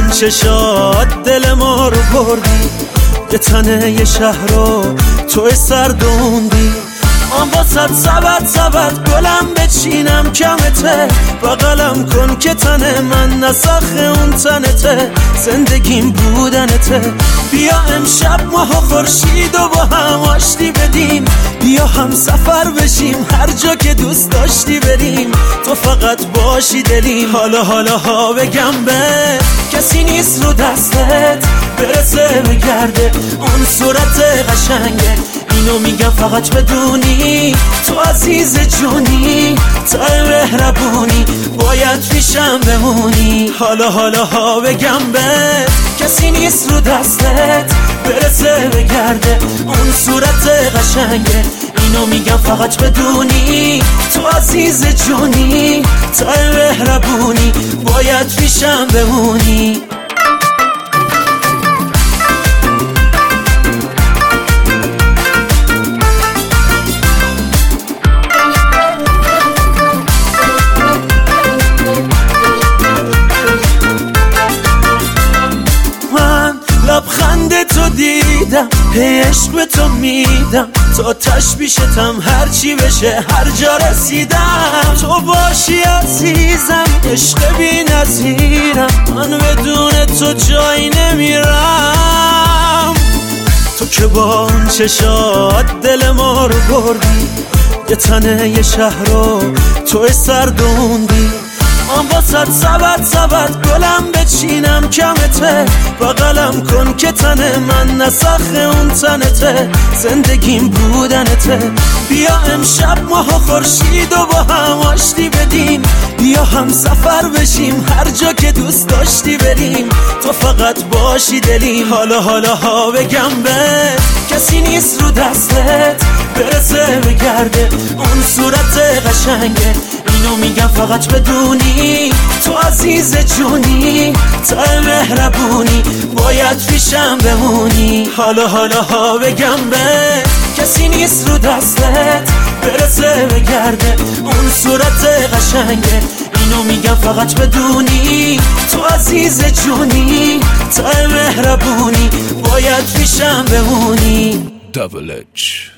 اون چشات دل ما رو بردی، یه تنه یه شهر رو توی سردوندی. من واسد سبد گلم بچینم کمته، بغلم کن که تن من نسخ اون تنته، زندگیم بودنته. بیا امشب ماه و خورشید و با هم آشتی بدیم، بیا هم سفر بشیم هر جا که دوست داشتی بریم، تو فقط باشی دلیم. حالا ها بگم به کسی نیست رو دستت برسه بگرده اون صورت قشنگه، اینو میگم فقط بدونی تو عزیز جونی، تا مهربونی باید پیشم بمونی. حالا ها بگم به کسی نیست رو دستت برسه بگرده اون صورت قشنگه، اینو میگم فقط بدونی تو عزیز جونی، تا مهربونی باید پیشم بمونی. لبخند تو دیدم، عشق به تو میدم، تا تشبیشتم هرچی بشه هر جا رسیدم. تو باشی عزیزم عشق بی نظیرم، من بدون تو جایی نمیرم. تو که با اون چشات دل ما رو بردی، یه تنه یه شهر رو توی سردوندی. من واسد سبد گلم بچینم کمته، بغلم کن که تن من نسخ اون تنته، زندگیم بودنته. بیا امشب ماه و خورشید و با هم آشتی بدیم، بیا هم سفر بشیم هر جا که دوست داشتی بریم، تو فقط باشی دلیم. حالا ها بگم به کسی نیست رو دستت برسه بگرده اون صورت قشنگه، اینو میگم فقط بدونی تو عزیز جونی، تا مهربونی باید پیشم بمونی. حالا ها بگم به کسی نیست رو دستت برسه بگرده اون صورت قشنگه، اینو میگم فقط بدونی تو عزیز جونی، تا مهربونی باید پیشم بمونی. Double H